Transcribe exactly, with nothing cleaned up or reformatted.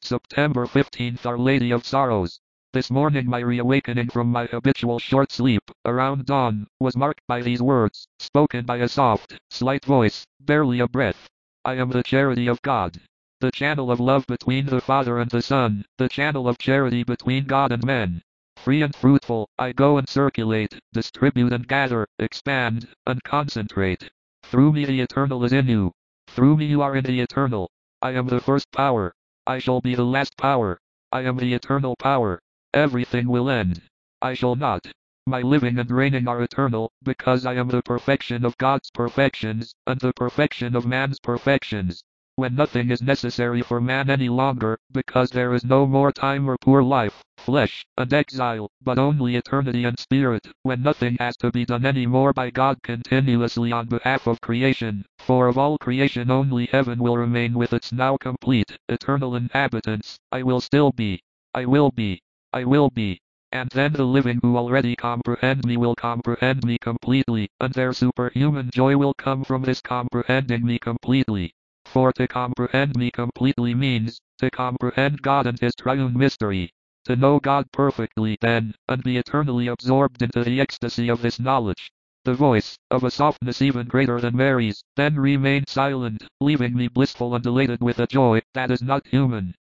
September fifteenth, Our Lady of Sorrows. This morning my reawakening from my habitual short sleep, around dawn, was marked by these words, spoken by a soft, slight voice, barely a breath. I am the charity of God. The channel of love between the Father and the Son, the channel of charity between God and men. Free and fruitful, I go and circulate, distribute and gather, expand, and concentrate. Through me the eternal is in you. Through me you are in the eternal. I am the first power. I shall be the last power. I am the eternal power. Everything will end. I shall not. My living and reigning are eternal, because I am the perfection of God's perfections, and the perfection of man's perfections. When nothing is necessary for man any longer, because there is no more time or poor life, flesh, and exile, but only eternity and spirit, when nothing has to be done any more by God continuously on behalf of creation, for of all creation only heaven will remain with its now complete, eternal inhabitants, I will still be. I will be. I will be. And then the living who already comprehend me will comprehend me completely, and their superhuman joy will come from this comprehending me completely. For to comprehend me completely means, to comprehend God and His triune mystery. To know God perfectly then, and be eternally absorbed into the ecstasy of this knowledge. The voice, of a softness even greater than Mary's, then remained silent, leaving me blissful and elated with a joy that is not human.